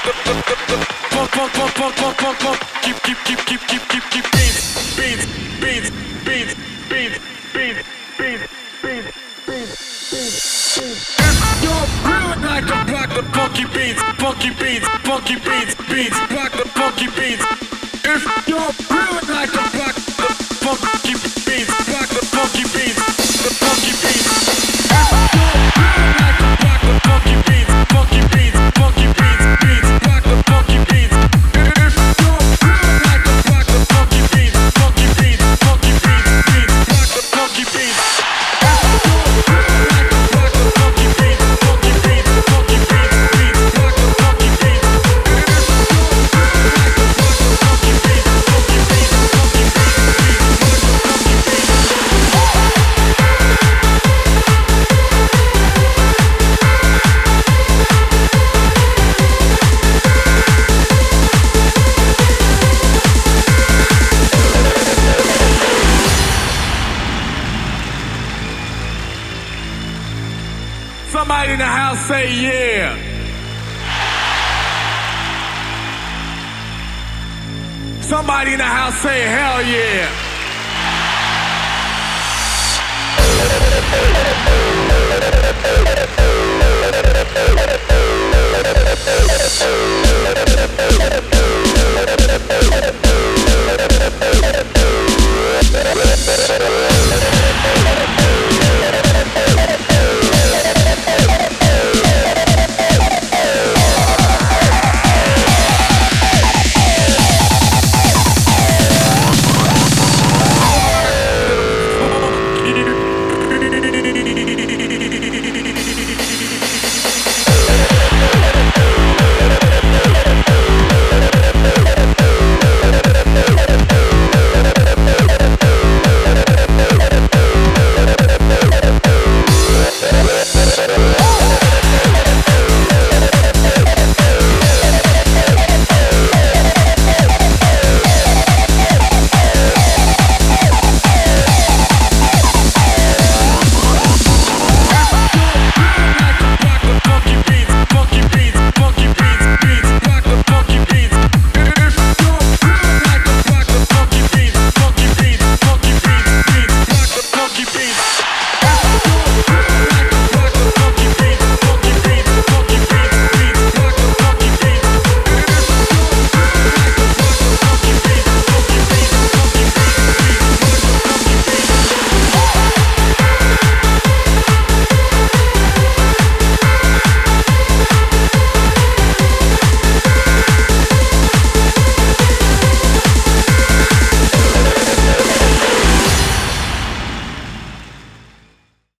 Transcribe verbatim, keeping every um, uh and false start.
Keep, keep, keep, keep, keep, keep, keep beats, beats, beats, beats, beats, beats, beats, beats, beats, beats. If you're really like to rock the funky beats, funky beats, funky beats, beats, rock the funky beats. If you're really like to rock the funky beats, rock the funky beats, the funky beats. If you're really like to rock the funky beats, funky beats, funky beats, beats, rock the funky beats. Somebody in the house say yeah. Somebody in the house say hell yeah.